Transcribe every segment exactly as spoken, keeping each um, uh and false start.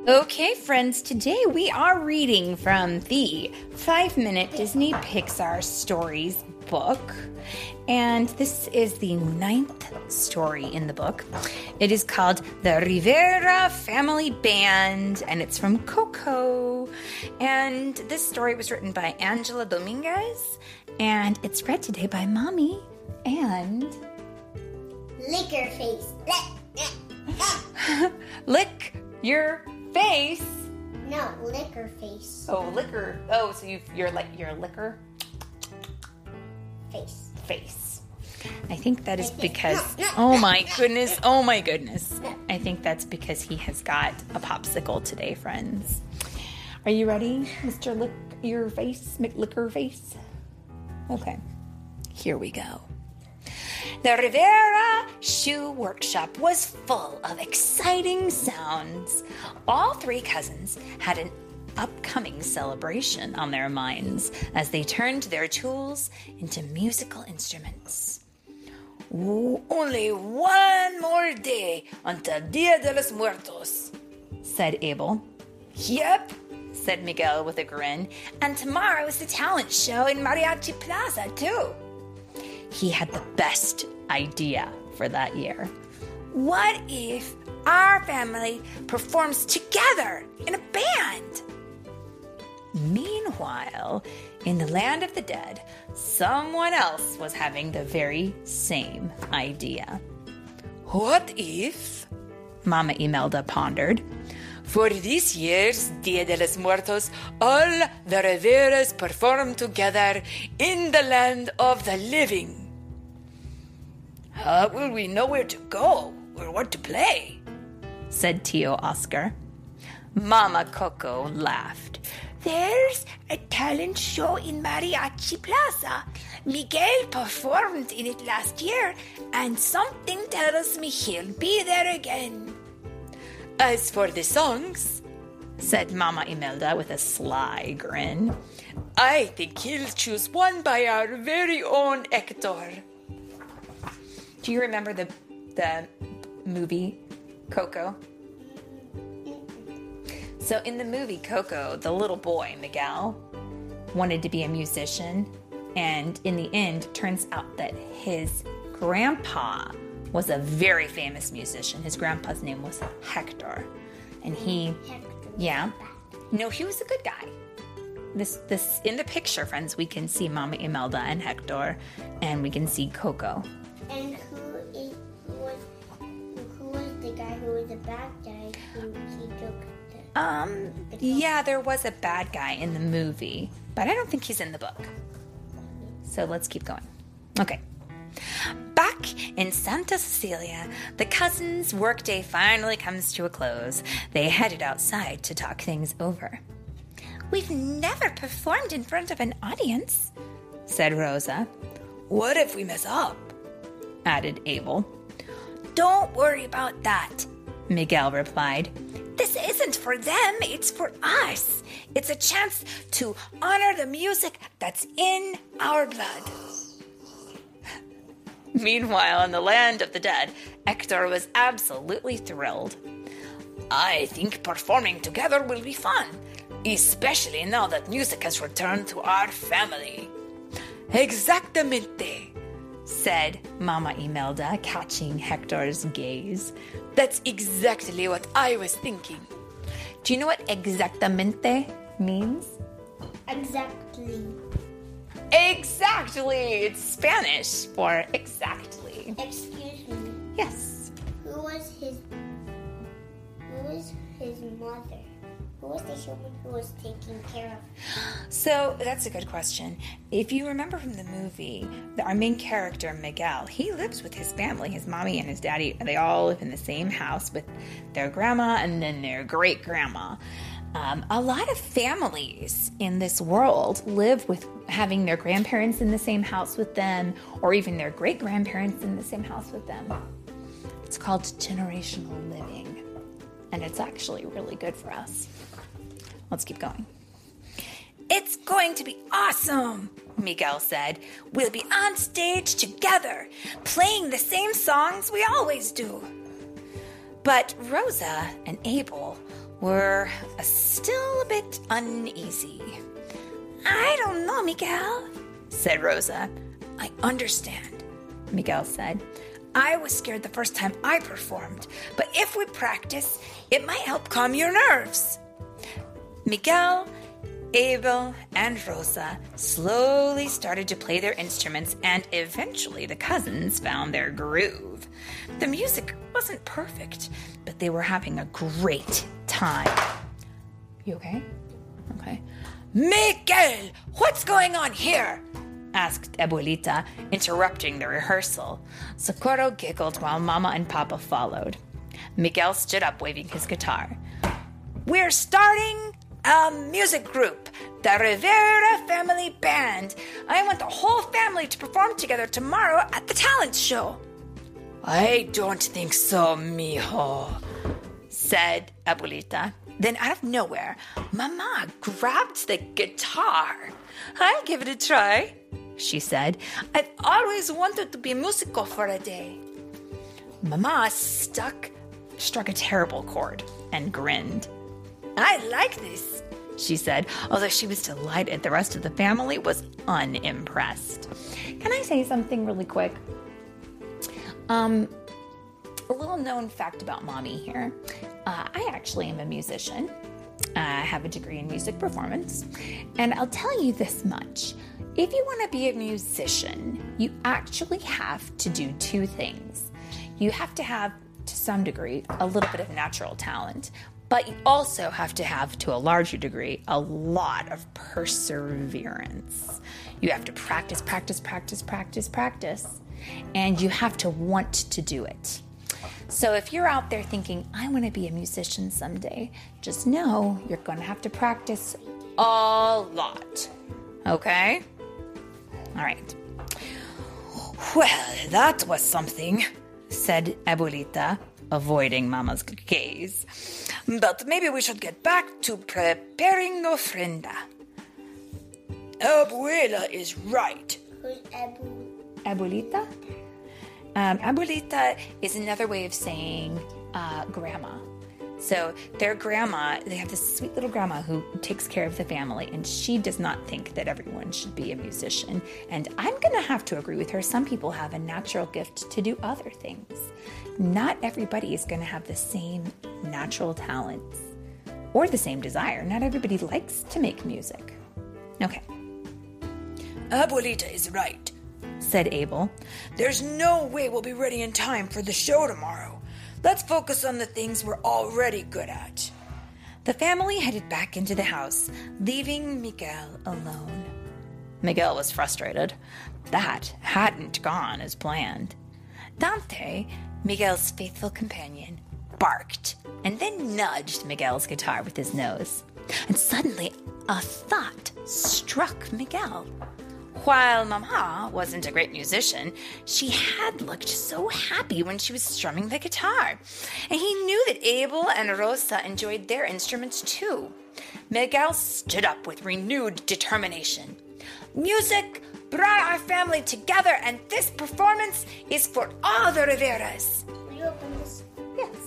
Okay, friends, today we are reading from the five-minute Disney Pixar Stories book, and this is the ninth story in the book. It is called The Rivera Family Band, and it's from Coco. And this story was written by Angela Dominguez, and it's read today by Mommy and... Liquor Face. Lick your face. No, Liquor Face. Oh, liquor. Oh, so you you're like you're a liquor Face. face. I think that is because oh my goodness, oh my goodness. I think that's because he has got a popsicle today, friends. Are you ready, Mister Lick your face, McLicker face? Okay. Here we go. The Rivera Shoe Workshop was full of exciting sounds. All three cousins had an upcoming celebration on their minds as they turned their tools into musical instruments. Only one more day until Dia de los Muertos, said Abel. Yep, said Miguel with a grin. And tomorrow is the talent show in Mariachi Plaza, too. He had the best idea for that year. What if our family performs together in a band? Meanwhile, in the land of the dead, someone else was having the very same idea. What if, Mama Imelda pondered, for this year's Dia de los Muertos, all the Riveras perform together in the land of the living? How will we know where to go or what to play? Said Tio Oscar. Mama Coco laughed. There's a talent show in Mariachi Plaza. Miguel performed in it last year, and something tells me he'll be there again. As for the songs, said Mama Imelda with a sly grin, I think he'll choose one by our very own Hector. Do you remember the the movie Coco? So in the movie Coco, the little boy, Miguel, wanted to be a musician, and in the end, it turns out that his grandpa was a very famous musician. His grandpa's name was Hector, and he, Hector. yeah, no, he was a good guy. This, this in the picture, friends, we can see Mama Imelda and Hector, and we can see Coco. And who is who was who was the guy who was a bad guy who he took the Um, yeah, there was a bad guy in the movie, but I don't think he's in the book. So let's keep going. Okay. Back in Santa Cecilia, the cousins' workday finally comes to a close. They headed outside to talk things over. We've never performed in front of an audience, said Rosa. What if we mess up? Added Abel. Don't worry about that, Miguel replied. This isn't for them, it's for us. It's a chance to honor the music that's in our blood. Meanwhile, in the land of the dead, Hector was absolutely thrilled. I think performing together will be fun, especially now that music has returned to our family. Exactamente, said Mama Imelda, catching Hector's gaze. That's exactly what I was thinking. Do you know what exactamente means? Exactly. Exactly! It's Spanish for exactly. Excuse me. Yes. Who was his who was his mother? Who was the human who was taking care of? So that's a good question. If you remember from the movie, the, our main character, Miguel, he lives with his family, his mommy and his daddy. They all live in the same house with their grandma and then their great-grandma. Um, a lot of families in this world live with having their grandparents in the same house with them, or even their great-grandparents in the same house with them. It's called generational living, and it's actually really good for us. Let's keep going. It's going to be awesome, Miguel said. We'll be on stage together, playing the same songs we always do. But Rosa and Abel were uh, still a bit uneasy. I don't know, Miguel, said Rosa. I understand, Miguel said. I was scared the first time I performed, but if we practice, it might help calm your nerves. Miguel, Abel, and Rosa slowly started to play their instruments, and eventually the cousins found their groove. The music wasn't perfect, but they were having a great time. You okay? Okay. Miguel, what's going on here? Asked Abuelita, interrupting the rehearsal. Socorro giggled while Mama and Papa followed. Miguel stood up, waving his guitar. We're starting a music group, the Rivera Family Band. I want the whole family to perform together tomorrow at the talent show. I don't think so, mijo, said Abuelita. Then out of nowhere, Mama grabbed the guitar. I'll give it a try, she said. I've always wanted to be musical for a day. Mama stuck, struck a terrible chord and grinned. I like this, she said, although she was delighted. The rest of the family was unimpressed. Can I say something really quick? Um, a little known fact about Mommy here. Uh, I actually am a musician. I have a degree in music performance. And I'll tell you this much. If you want to be a musician, you actually have to do two things. You have to have, to some degree, a little bit of natural talent. But you also have to have, to a larger degree, a lot of perseverance. You have to practice, practice, practice, practice, practice. And you have to want to do it. So if you're out there thinking, I want to be a musician someday, just know you're going to have to practice a lot. Okay? All right. Well, that was something, said Abuelita, avoiding Mama's gaze. But maybe we should get back to preparing ofrenda. Abuela is right. Who's Abu? Abuelita? Um, abuelita is another way of saying uh, grandma. So their grandma, they have this sweet little grandma who takes care of the family, and she does not think that everyone should be a musician. And I'm going to have to agree with her. Some people have a natural gift to do other things. Not everybody is going to have the same natural talents or the same desire. Not everybody likes to make music. Okay. Abuelita is right, said Abel. There's no way we'll be ready in time for the show tomorrow. Let's focus on the things we're already good at. The family headed back into the house, leaving Miguel alone. Miguel was frustrated. That hadn't gone as planned. Dante, Miguel's faithful companion, barked and then nudged Miguel's guitar with his nose. And suddenly, a thought struck Miguel. While Mama wasn't a great musician, she had looked so happy when she was strumming the guitar. And he knew that Abel and Rosa enjoyed their instruments too. Miguel stood up with renewed determination. Music brought our family together, and this performance is for all the Riveras. Will you open this? Yes.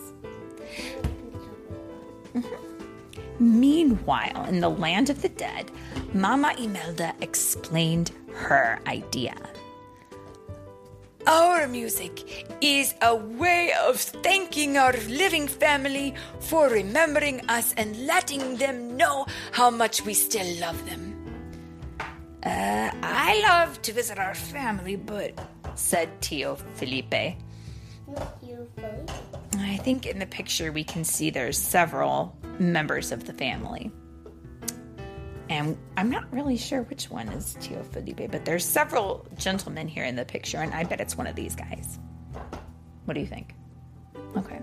Mm-hmm. Meanwhile, in the land of the dead, Mama Imelda explained her idea. Our music is a way of thanking our living family for remembering us and letting them know how much we still love them. Uh, I love to visit our family, but, said Tio Felipe. Not you, Felipe. I think in the picture we can see there's several members of the family. And I'm not really sure which one is Tio Felipe, but there's several gentlemen here in the picture, and I bet it's one of these guys. What do you think? Okay.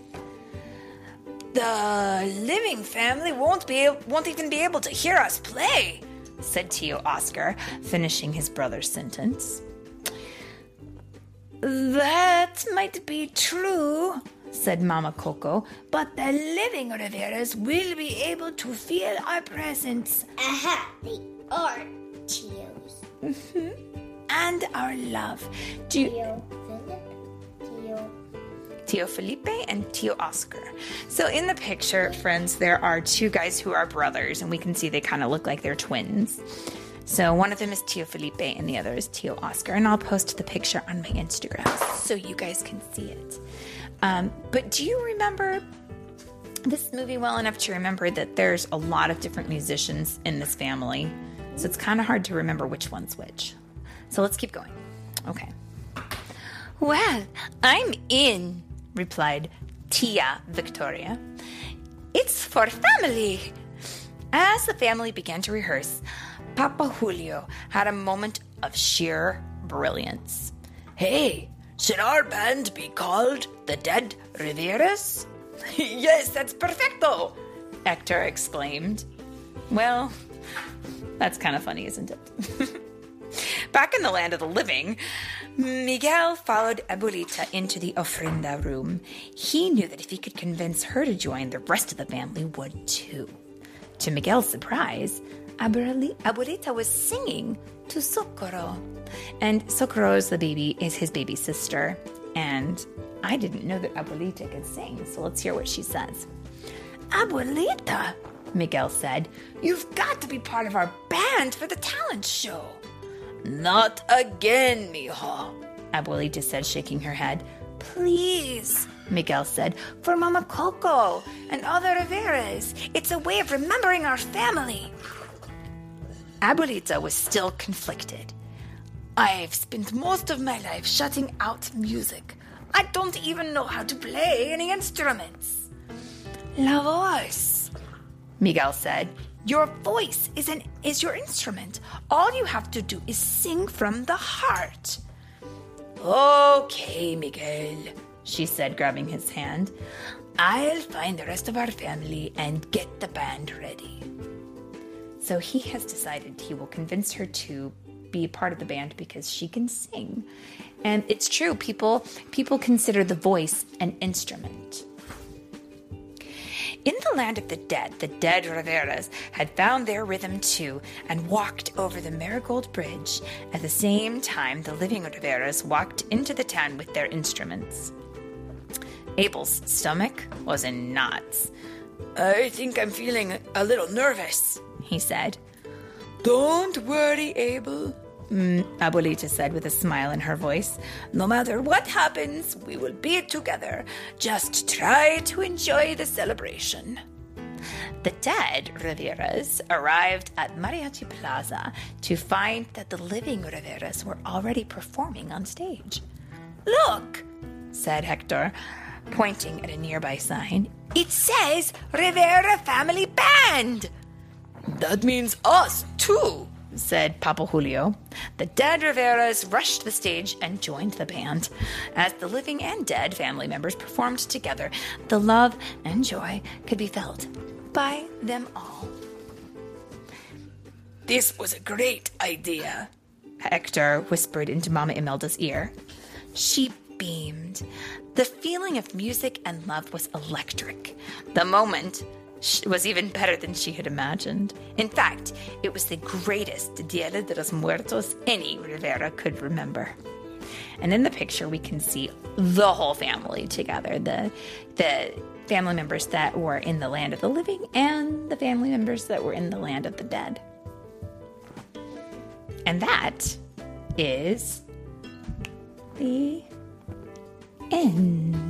The living family won't be won't even be able to hear us play, said Tio Oscar, finishing his brother's sentence. That might be true, said Mama Coco, but the living Riveras will be able to feel our presence. Aha, they are Tios. Mm-hmm. And our love. Do you... Tio Philip, Tio... Tio Felipe and Tio Oscar. So in the picture, friends, there are two guys who are brothers, and we can see they kind of look like they're twins. So one of them is Tio Felipe and the other is Tio Oscar. And I'll post the picture on my Instagram so you guys can see it. Um, but do you remember this movie well enough to remember that there's a lot of different musicians in this family? So it's kind of hard to remember which one's which. So let's keep going. Okay. Well, I'm in, replied Tia Victoria. It's for family. As the family began to rehearse, Papa Julio had a moment of sheer brilliance. Hey, should our band be called the Dead Riveras? Yes, that's perfecto, Hector exclaimed. Well, that's kind of funny, isn't it? Back in the land of the living, Miguel followed Abuelita into the ofrenda room. He knew that if he could convince her to join, the rest of the family would too. To Miguel's surprise, Abuelita was singing to Socorro. And Socorro is the baby, is his baby sister. And I didn't know that Abuelita could sing, so let's hear what she says. Abuelita, Miguel said, you've got to be part of our band for the talent show. Not again, mijo, Abuelita said, shaking her head. Please, Miguel said, for Mama Coco and all the Riveras. It's a way of remembering our family. Abuelita was still conflicted. I've spent most of my life shutting out music. I don't even know how to play any instruments. La voz, Miguel said. Your voice is an is your instrument. All you have to do is sing from the heart. Okay, Miguel, she said, grabbing his hand. I'll find the rest of our family and get the band ready. So he has decided he will convince her to be part of the band because she can sing. And it's true, people people consider the voice an instrument. In the land of the dead, the dead Riveras had found their rhythm too and walked over the Marigold Bridge. At the same time, the living Riveras walked into the town with their instruments. Abel's stomach was in knots. I think I'm feeling a little nervous, he said. Don't worry, Abel, mm, Abuelita said with a smile in her voice. No matter what happens, we will be together. Just try to enjoy the celebration. The dead Riveras arrived at Mariachi Plaza to find that the living Riveras were already performing on stage. Look, said Hector, pointing at a nearby sign. It says Rivera Family Band. That means us, too, said Papa Julio. The dead Riveras rushed the stage and joined the band. As the living and dead family members performed together, the love and joy could be felt by them all. This was a great idea, Hector whispered into Mama Imelda's ear. She beamed. The feeling of music and love was electric. The moment was even better than she had imagined. In fact, it was the greatest Dia de los Muertos any Rivera could remember. And in the picture, we can see the whole family together, the, the family members that were in the land of the living and the family members that were in the land of the dead. And that is the end.